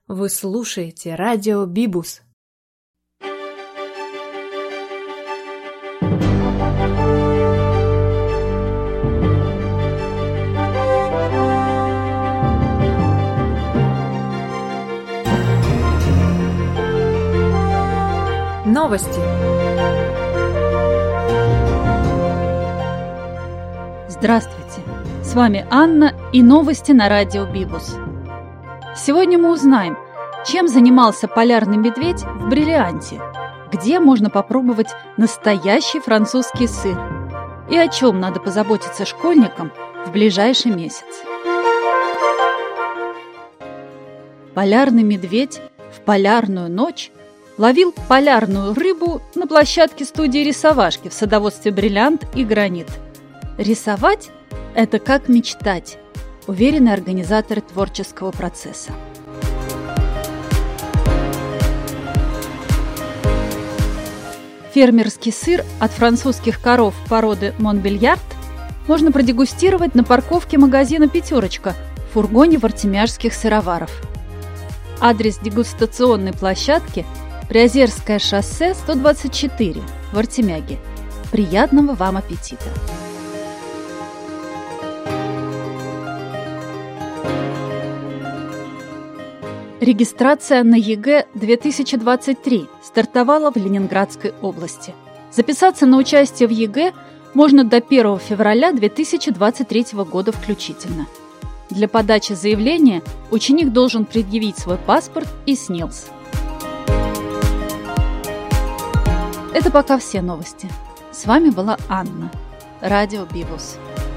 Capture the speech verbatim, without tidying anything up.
Вы слушаете радио Бибус. Новости. Здравствуйте! С вами Анна и новости на радио Бибус. Сегодня мы узнаем, чем занимался полярный медведь в Бриллианте, где можно попробовать настоящий французский сыр и о чем надо позаботиться школьникам в ближайший месяц. Полярный медведь в полярную ночь ловил полярную рыбу на площадке студии рисовашки в садоводстве «Бриллиант» и «Гранит». Рисовать – это как мечтать, уверены организаторы творческого процесса. Фермерский сыр от французских коров породы Монбельярд можно продегустировать на парковке магазина «Пятерочка» в фургоне вартемяжских сыроваров. Адрес дегустационной площадки – Приозерское шоссе сто двадцать четыре в Вартемяге. Приятного вам аппетита! Регистрация на ЕГЭ две тысячи двадцать три стартовала в Ленинградской области. Записаться на участие в ЕГЭ можно до первого февраля две тысячи двадцать третьего года включительно. Для подачи заявления ученик должен предъявить свой паспорт и СНИЛС. Это пока все новости. С вами была Анна. Радио Бибус.